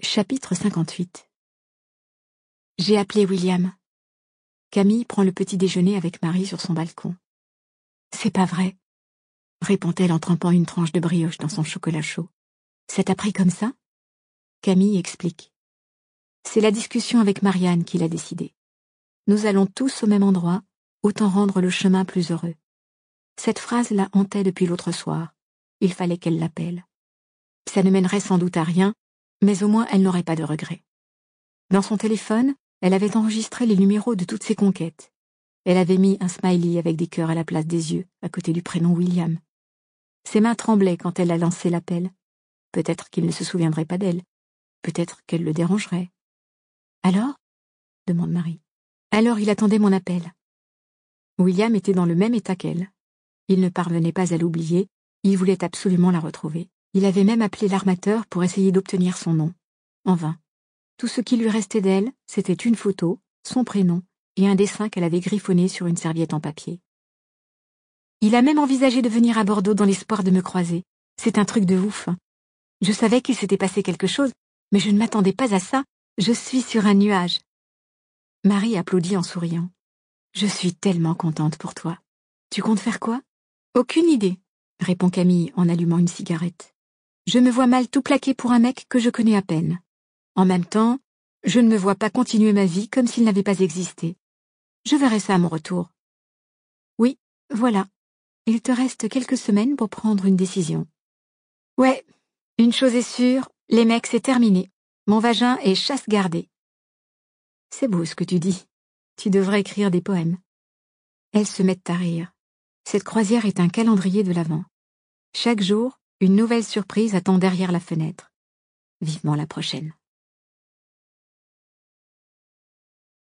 Chapitre 58. J'ai appelé William. Camille prend le petit déjeuner avec Marie sur son balcon. C'est pas vrai, répond-elle en trempant une tranche de brioche dans son chocolat chaud. Ça t'a pris comme ça? Camille explique. C'est la discussion avec Marianne qui l'a décidé. Nous allons tous au même endroit, autant rendre le chemin plus heureux. Cette phrase la hantait depuis l'autre soir. Il fallait qu'elle l'appelle. Ça ne mènerait sans doute à rien, mais au moins elle n'aurait pas de regrets. Dans son téléphone, elle avait enregistré les numéros de toutes ses conquêtes. Elle avait mis un smiley avec des cœurs à la place des yeux, à côté du prénom William. Ses mains tremblaient quand elle a lancé l'appel. Peut-être qu'il ne se souviendrait pas d'elle. Peut-être qu'elle le dérangerait. Alors? Demande Marie. Alors il attendait mon appel. William était dans le même état qu'elle. Il ne parvenait pas à l'oublier, il voulait absolument la retrouver. Il avait même appelé l'armateur pour essayer d'obtenir son nom. En vain. Tout ce qui lui restait d'elle, c'était une photo, son prénom et un dessin qu'elle avait griffonné sur une serviette en papier. Il a même envisagé de venir à Bordeaux dans l'espoir de me croiser. C'est un truc de ouf. Je savais qu'il s'était passé quelque chose, mais je ne m'attendais pas à ça. Je suis sur un nuage. Marie applaudit en souriant. Je suis tellement contente pour toi. Tu comptes faire quoi? Aucune idée, répond Camille en allumant une cigarette. Je me vois mal tout plaquer pour un mec que je connais à peine. En même temps, je ne me vois pas continuer ma vie comme s'il n'avait pas existé. Je verrai ça à mon retour. Oui, voilà. Il te reste quelques semaines pour prendre une décision. Ouais, une chose est sûre, les mecs, c'est terminé. Mon vagin est chasse gardée. C'est beau ce que tu dis. Tu devrais écrire des poèmes. Elles se mettent à rire. Cette croisière est un calendrier de l'Avent. Chaque jour, une nouvelle surprise attend derrière la fenêtre. Vivement la prochaine.